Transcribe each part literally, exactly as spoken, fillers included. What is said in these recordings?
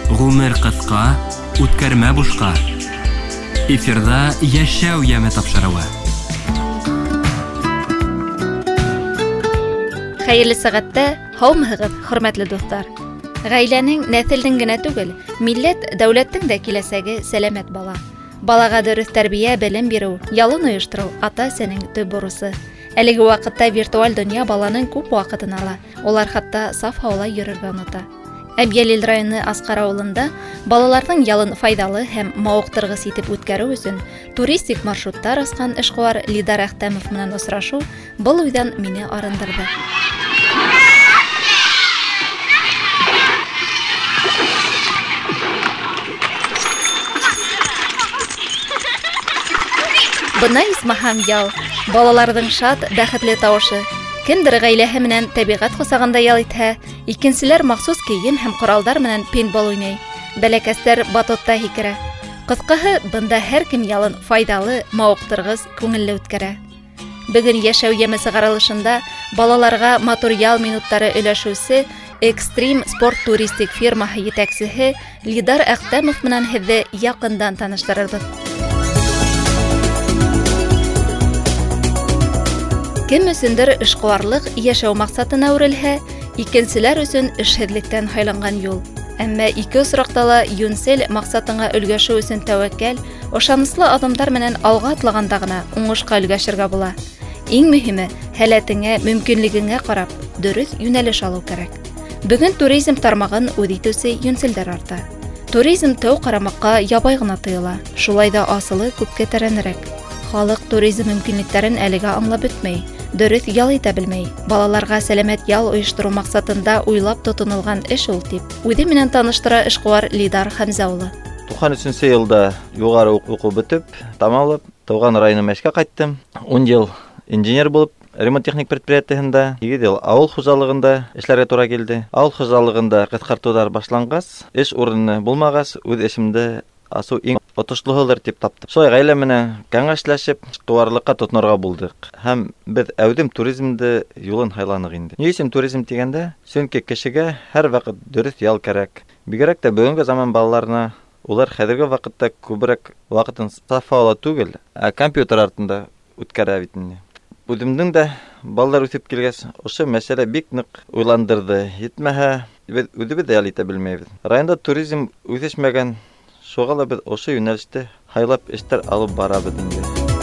Гомер кыска, үткәрмә бушка. Эфирда яшәү яме тапшыруы. Хәерле сәгатьтә һаумыгыз, хөрмәтле дуслар. Гаиләнең нәселдән генә түгел, милләт, дәүләттең дә киләсәге сәламәт бала. Балага дөрес тәрбия, белем бирү, ялын оештыру ата-әсәнең төп бурысы. Әлеге вакытта виртуаль дөнья баланың күп вакытын ала. Олар хатта саф һавада йөрергә оныта. Әбьялил районы Аскар авылында балаларның ялын файдалы һәм мавыктыргыс итеп үткәрү өчен туристик маршруттар аскан эшкуар Лидар Әхтәмов менән очрашу был уйдан мине арындырды. Бына исмаһам ял, балаларның шат, бәхетле тавышы. Кемдер гаиләһе менән табигать косагында ял итһә, икенчеләр махсус кием һәм коралдар менән пейнтбол уйный. Бәләкәстәр батутта һикерә. Кыскаһы, бында һәр кем ялын файдалы, мавыктыргыс, күңелле үткәрә. Бүген яшәү яме сыгарылышында балаларга матур ял минуттары өләшүсе Экстрим спорт туристик фирмаһы җитәкчесе Лидар Әхтәмов менән һеҙҙе яҡындан таныштырырбыҙ. Кем өсөндер эшҡыуарлыҡ йәшәү маҡсатына үрелһә, икенселәр өсөн эшһеҙлектән һайланған юл. Әммә ике осраҡта ла йүнсел маҡсатыңа өлгәшеү өсөн тәүәккәл, ышаныслы аҙымдар менән алға атлағанда ғына уңышҡа өлгәшергә була. Иң мөһиме, һәләтеңә, мөмкинлегеңә ҡарап, дөрөҫ йүнәлеш алыу кәрәк. Бөгөн туризм тармағын үҙ итеүсе йүнселдәр арта. Туризм тәү ҡарамаҡҡа ябай ғына тойола, шулай да асылы күпкә тәрәнерәк. Халыҡ туризм мөмкинлектәрен әлегә аңлап бөтмәй. Дөрөҫ ял итә белмәй. Балаларға сәләмәт ял ойоштырыу маҡсатында уйлап тотонолған эш ул тип, үҙе менән таныштыра эшҡыуар Лидар Хәмзә улы. туҡсан өсөнсө йылда юғары уҡыу бөтөп, тамамлап, тыуған районыма эшкә ҡайттым. ун йыл инженер булып, ремонт техник предприятиеһында, егерме йыл ауыл хужалығында эшләргә тура килде. Ауыл хужалығында ҡыҫҡартыуҙар башланғас, эш урыны булмағас, үҙ эшемде асыу иң отошлыһылыр тип таптым. Шулай ғаилә менән кәңәшләшеп, эшҡыуарлыҡҡа тотонорға булдыҡ. Һәм беҙ әүҙем туризмды юлын һайланыҡ инде. Ни өсөн туризм тигәндә? Сөнки кешегә һәр ваҡыт дөрөҫ ял кәрәк. Бигерәк тә бөгөнгө заман балаларына улар хәҙерге ваҡытта күберәк ваҡытын саф һауала түгел, ә компьютер артында үткәрә бит инде. Үҙемдең дә балалар үҫеп килгәс, ошо мәсьәлә бик ныҡ уйландырҙы. Етмәһә, беҙ үҙебеҙ дә ял итә белмәйбеҙ. Районда туризм үҫешмәгән, шуға ла беҙ ошо йүнәлеште һайлап эштәр алып барабыҙ инде.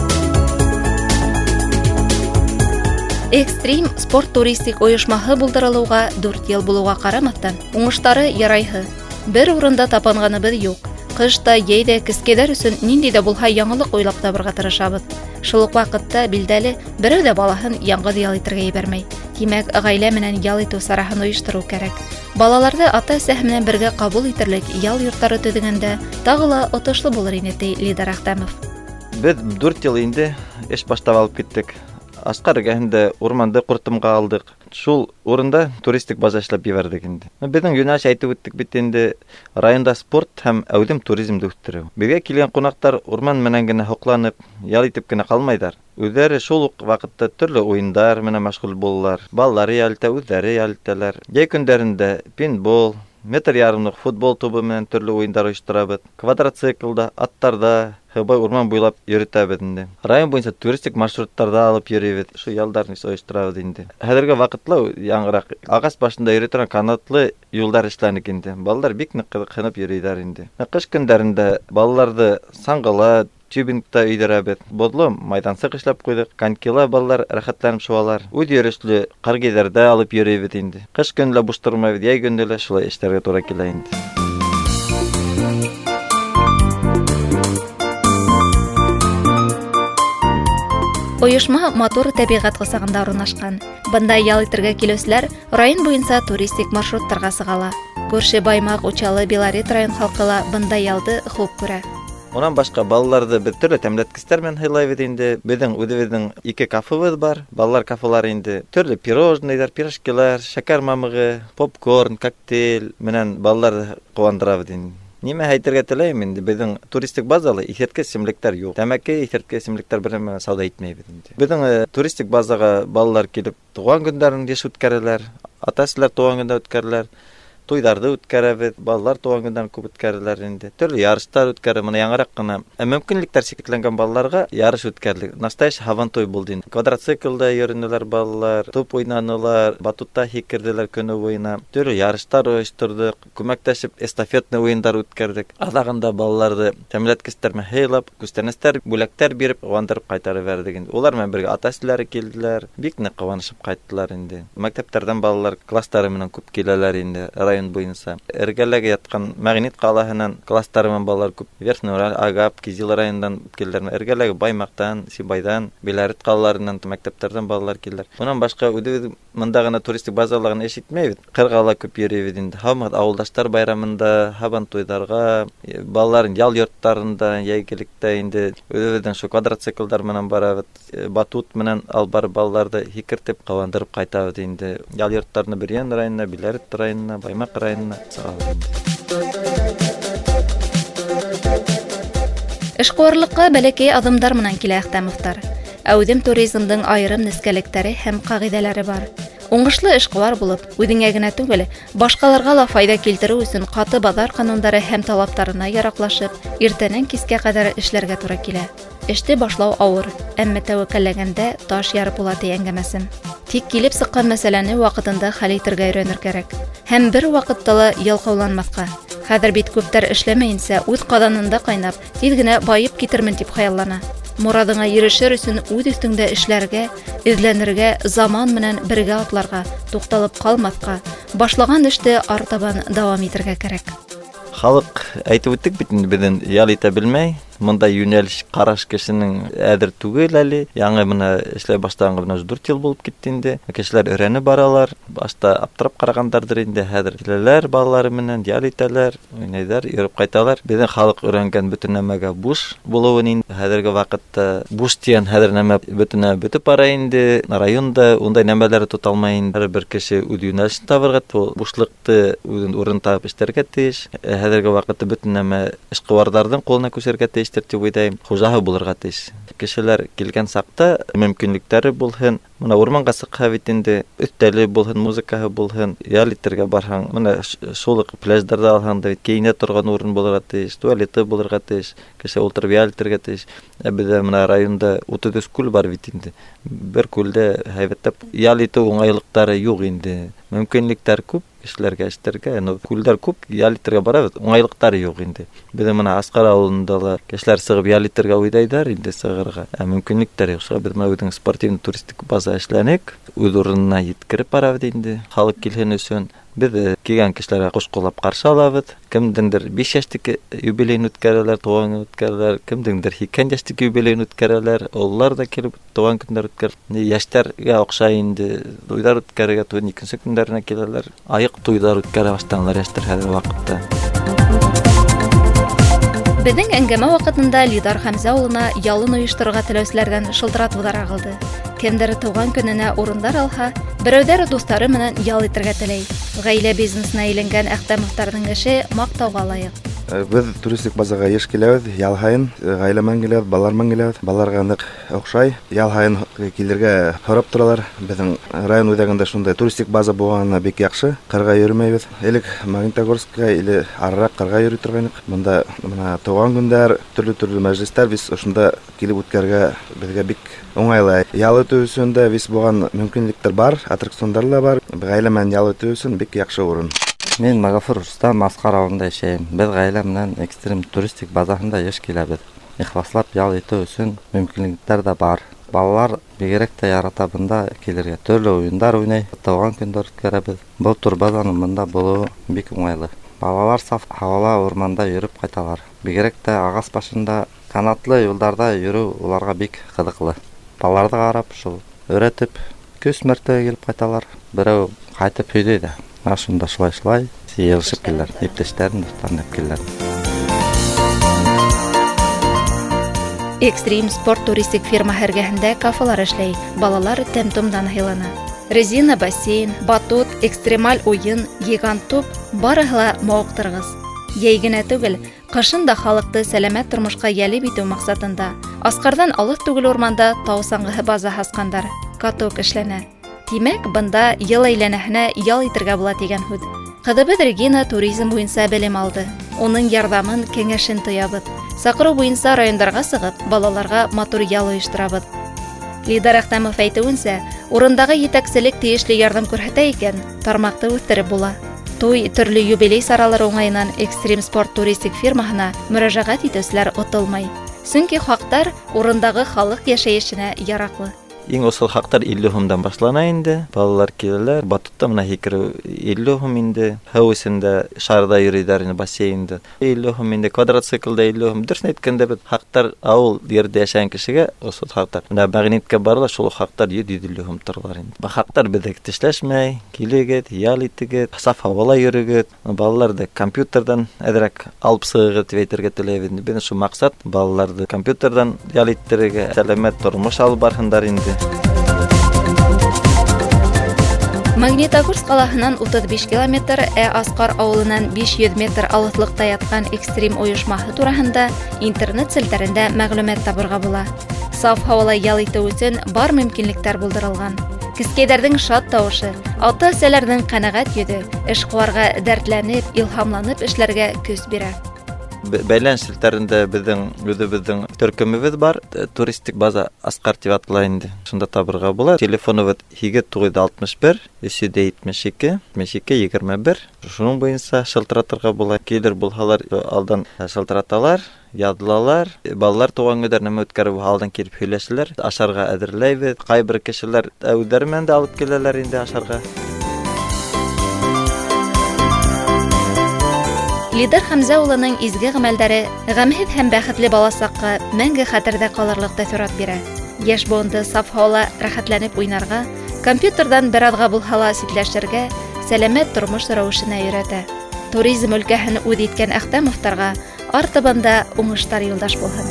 Экстрим спорт туристик ойошмаһы булдырылыуға дүрт йыл булыуға ҡарамаҫтан, уңыштары ярайһы. Бер урында тапанғаныбыҙ юҡ. Ҡышта, йәйҙә кескәйҙәр өсөн ниндәй ҙә булһа яңылыҡ уйлап табырға тырышабыҙ. Шул уҡ ваҡытта билдәле, берәү ҙә балаһын яңғыҙ ял итергә ебәрмәй. Тимәк, ғаилә менән ял итеү сараһын ойоштороу кәрәк. Балаларҙы ата-әсәһе менән бергә ҡабул итерлек ял йорттары төҙөгәндә тағы ла отошло булыр ине, ти Лидар Әхтәмов. Беҙ дүрт йыл инде эш баштап алып киттек. Аскар эргәһендә урманды ҡуртымға алдыҡ. Шул урында туристик база эшләп ебәрҙек инде. Беҙҙең йүнәлеш әйтеп үттек бит инде, районда спорт һәм әүҙем туризмды үҫтереү. Беҙгә килгән ҡунаҡтар урман менән генә һоҡланып, ял итеп кенә ҡалмайҙар. Үҙҙәре шул уҡ ваҡытта төрлө уйындар менән мәшғүл булалар. Балалары ял итә, үҙҙәре ял итәләр. Йәй көндәрендә пейнтбол, метр ярымлыҡ футбол тубы менән төрлө уйындар ойошторабыҙ. Квадроциклда, аттарда, һыбай урман буйлап йөрөтәбеҙ инде. Район буйынса туристик маршруттарда алып йөрөйбөҙ. Шу ялдарны ойошторабыҙ инде. Хәҙерге ваҡытла яңыраҡ ағас башында йөрөй торған канатлы юлдар эшләнек инде. Балалар бик ныҡ ҡыҙыҡһынып йөрөйҙәр инде. Ҡыш көндәрендә балаларҙы саңғыла, тюбингта өйҙөрәбеҙ. Боҙло майҙансыҡ эшләп ҡуйҙыҡ. Конькила балалар рәхәтләнеп шуалар. Үҙ йөрөшлө ҡаргиҙәрҙә алып йөрөйбөҙ инде. Ҡыш көнө лә буш тормайбыҙ, йәй көндө лә шулай эштәргә тура килә инде. Ойошма матур тәбиғәт ҡосағында урынлашҡан. Бында ял итергә килеүселәр район буйынса туристик маршруттарға сығала. Күрше Баймаҡ, Учалы, Белорет район халҡы ла бында ялды хуп күрә. Унан башҡа балаларҙы беҙ төрлө тәмләткестәр менән һыйлайбыҙ инде. Беҙҙең үҙебеҙҙең ике кафебыҙ бар, балалар кафелары инде. Төрлө пирожныйҙар, пирожкилар, шәкәр мамығы, попкорн, коктейль менән балаларҙы ҡыуандырабыҙ инде. Нимә әйтергә теләйем инде, беҙҙең туристик базала иҫерткес эсемлектәр юҡ. Тәмәке, иҫерткес эсемлектәр менән сауҙа итмәйбеҙ инде. Беҙҙең туристик базаға балалар килеп тыуған көндәрен йыш үткәрәләр, ата-әсәләр тыуған көндә үткәрәләр. туйдарды үткәрәбез, балалар туган көндәрен күп үткәрәләр инде. Төрле ярыштар үткәрә, моны яңарак кына. Ә мөмкинлекләр шикләнгән балаларга ярыш үткәрелде. Настоящий һавантуй булды инде. Квадроциклда йөренеләр балалар, топ уйнанылар, батутта һикерделәр көне буена. Төрле ярыштар оештырдык, күмәктәшеп эстафетный уеннар үткәрдек. Адагында балаларды тәмләткечләрме һәйләп, күстәнәстәр, бүләктәр биреп, гандырып кайтарып бердек инде. Улар менән бергә ата-әниләре килделәр, бик нык каванышып кайттылар инде. Мәктәптәрдән балалар класстары менән күп киләләр инде район буенча. Эргәләгә яткан Мәгънит калаһынан класстары менән балалар күп. Верхний Урал, Агап, Кизил районыннан килделәр. Эргәләгә Баймактан, Сибайдан, Белорет калаларыннан мәктәптәрдән балалар килделәр. Моннан башка үзе монда гына туристик базалыгын ишетмәйбез. Кыргала күп йөрибез инде. Һәм авылдаштар байрамында, һабан туйдарга, балаларын ял йорттарында, яйгилектә инде өзебездән шу квадроциклдар менән барабыз, батут менән албар балаларды һикертеп кавандырып кайтабыз инде. Ял йорттарына Бирьян районына, Белорет районына, Баймак районына чыгабыз. Эшкуарлыкка бәләкәй адымдар менән килә Әхтәмовтар. Әүдем туризмдың айрым нескәлектәре һәм кагыйдәләре бар. Уңышлы эшкуар булып, үҙеңә генә түгел, башкаларга ла файда килтерү өчен каты базар кануннары һәм талаптарына яраклашып, иртәнән кискә кадәр эшләргә туры килә. Эште башлау авыр, әмма тәвәккәлләгәндә таш ярып була дигәнгәмәсем. Тик килеп сыккан мәсьәләне вакытында хәл итәргә өйрәнер кирәк. Һәм бер вакытта ла ялкауланмаска. Хәзер бит күптәр эшләмәенсә, үз каданында кайнап, тиз генә байып китермен дип хыяллана. Морадыңа ирешер өчен үз өстеңдә эшләргә, эзләнергә, заман менән бергә атларга, тукталып калмаска, башлаган эште артабан дәвам итәргә кирәк. Халык әйтеп үттек бит инде бездән ял итә белмәй. Монда юнәлеш караш кешенең әдер түгел әле. Яңа менә эшләй башлаганга менә дүрт ел булып китте инде. Кешеләр өйрәнеп баралар. Башта аптырап карагандардыр инде. Хәзер киләләр балалары менән ял итәләр, уйнайдар, йөреп кайталар. Безнең халык өйрәнгән бөтен нәмәгә буш булуын инде. Хәзерге вакытта буш дигән хәзер нәмә бөтенә бөтеп бара инде. Районда ундай нәмәләр тота алмый инде. Бер кеше үз юнәлешен табырга, бушлыкты үзен урын табып эшләргә тиеш. Хәзерге вакытта бөтен нәмә эшкуарларның колына күчәргә тиеш. Дип уйдайм, хуҗаһы булырга тиеш. Кешеләр килгән сакта мөмкинлекләре булһын, моны урманга сыкка бит инде, өстәле булһын, музыкаһы булһын, ял итәргә барһаң, моны шулык пляждарда алһаң да киенә торган урын булырга тиеш, туалеты булырга тиеш, кеше утырып ял итәргә тиеш. Ә бездә менә районда утыз өч күл бар бит инде. Бер күлдә һәйбәтләп ял итү уңайлыктары юк инде. Мөмкинлекләр күп. Кешеләргә эштәргә, ну күлдәр күп, ял итәргә барабыз, уңайлыктары юк инде. Безнең менә Аскар авылында ла кешеләр сыгып ял итәргә уйдайдар инде сыгырга. Ә мөмкинлекләр юк. Без менә үзенең спортивный туристик база эшләнек, үз урынына җиткереп барабыз инде. Халык килһен өчен без килгән кешеләргә кушкылап каршы алабыз. Кемдеңдер биш яшьтәге юбилейны үткәрәләр, туган үткәрәләр, кемдеңдер икән яшьтәге юбилейны үткәрәләр. Оллар да килеп туган көндәр үткәр. Яшьтәргә окшай инде. Туйдар үткәрергә туган икенче көндәренә киләләр. Аяк туйдар үткәрә баштанлар яшьтәр хәзер вакытта. Безнең әңгәмә вакытында Лидар Хәмзә улына ялын оештырырга теләүчеләрдән шылтыратулар агылды. Кемдер туган көненә урындар алһа, берәүдәр дуслары менән ял итәргә теләй. Гаилә бизнесына әйләнгән Әхтәмовтарның эше мактауга лаек. Без туристик базага еш киләбез, ял һайын гаилә менән киләбез, балалар менән киләбез. Балаларга нык охшай. Ял һайын килергә харап торалар. Безнең район үзәгендә шундай туристик база булганына бик яхшы. Кырга йөрмәйбез. Элек Магнитогорскка или аррак кырга йөри торгайнык. Монда менә туган көндәр, төрле-төрле мәҗлесләр без шунда килеп үткәргә безгә бик уңайлы. Ял итү өчен дә без булган мөмкинлекләр бар, аттракционнар да бар. Гаилә менән ял итү өчен бик яхшы урын. Мен Магафур Рустам Аскар авылында яшәйм. Без гаилә менән экстрим туристик базасында еш киләбез. Ихласлап ял итү өчен мөмкинлекләр дә бар. Балалар бигрәк тә ярата бында килергә. Төрле уеннар уйный, туган көндәр үткәрәбез. Бу тур базаның монда булуы бик уңайлы. Балалар саф һавала урманда йөреп кайталар. Бигрәк тә агас башында канатлы юлларда йөрү уларга бик кызыклы. Балаларга карап шул өйрәтеп, көз мәртәбә килеп кайталар. Берәү кайтып өйдә дә. Ашында шулай-шулай сыелышып киләләр. Иптәшләрен дусларын киләләр. Экстрим спорт туристик фирма һәргәһендә кафелар эшләй. Балалар тәм-томдан һыйлана. Резина бассейн, батут, экстремаль уен, гигант туп барыһы ла мавыктыргыз. Яй генә түгел, кышын да халыкты сәламәт тормышка ялеп итү максатында Аскардан алыс түгел урманда тау саңгыһы база хаскандар. Каток эшләнә. Тимәк, бында ел әйләнәһенә ял итәргә була дигән һүз. Кызыбыз Регина туризм буенча белем алды. Уның ярдәмен, кеңәшен тоябыз. Сакыру буенча районнарга сыгып, балаларга матур ял оештырабыз. Лидар Әхтәмов әйтүенчә, урындагы етәкчелек тиешле ярдәм күрсәтә икән, тармакты үстереп була. Туй, төрле юбилей саралары уңайыннан экстрим спорт туристик фирмаһына мөрәҗәгать итүчеләр отылмай. Сөнки хактар урындагы халык яшәешенә яраклы. Иң осал хактар илле һумдан башлана инде. Балалар киләләр, батутта менә һикерү илле һум инде. Һәүсендә шарда йөриләр инде бассейнда. илле һум инде, квадроциклда илле һум. Дөресен әйткәндә бит хактар авыл ердә яшәгән кешегә осал хактар. Менә мәгънәткә барла шул хактар йөз илле һум торалар инде. Бу хактар бездә тешләшмәй, килегез, ял итегез, саф һавала йөрегез. Балаларда компьютердан әдрәк алып сыгыгыз дип әйтергә теләйбез. Безнең шу максат балаларда компьютердан ял иттерергә, сәламәт тормыш алып барһындар инде. Магнитогорск қаласынан утыз биш километр, ә Аскар авылынан биш йөз метр алыслыкта яткан экстрим оешмаһы турасында интернет селтәрендә мәгълүмат табырга була. Саф һавала ял итү өчен бар мөмкинлекләр булдырылган. Кискәйләрнең шат тавышы, ата-әсәләрнең канәгать йөзе эшкуарга дәртләнеп, илһамланып эшләргә көч бирә. Бәйлән селтәрендә безнең үзебезнең төркемебез бар, туристик база Аскар дип атала инде. Шунда табырга була. Телефоныбыз һигез тугыз алтмыш бер өч йөз җитмеш ике җитмеш ике егерме бер. Шуның буенча шылтыратырга була. Килер булһалар, алдан шылтыраталар, язлалар. Балалар туган көндәрне үткәреп алдан килеп һөйләшәләр. Ашарга әзерләйбез. Кайбер кешеләр әүдәрмен дә алып киләләр инде ашарга. Лидар Хәмзә улының изге гамәлдәре гамһез һәм бәхетле баласакка мәңге хәтердә калырлык тәэсират бирә. Яшь буынды саф һавала рәхәтләнеп уйнарга, компьютердан бер азга булһала ситләшергә, сәламәт тормыш рәвешенә өйрәтә. Туризм өлкәһен үз иткән Әхтәмовтарга артыбында уңыштар юлдаш булһын.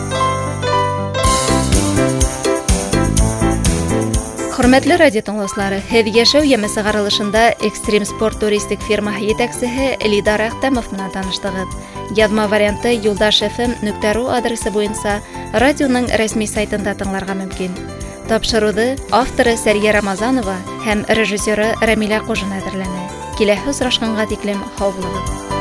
Хөрмәтле радио тыңлаучылары, һез яшәү яме сыгарылышында экстрим спорт туристик фирмаһы җитәкчесе Лидар Әхтәмов менән таныштыгыз. Язма варианты юлдаш эф эм нөкта ру адресы буенча радионың рәсми сайтында тыңларга мөмкин. Тапшыруды авторы Сәрия Рамазанова һәм режиссеры Рамиля Кожин әзерләнә. Киләһе очрашканга тиклем һау булыгыз.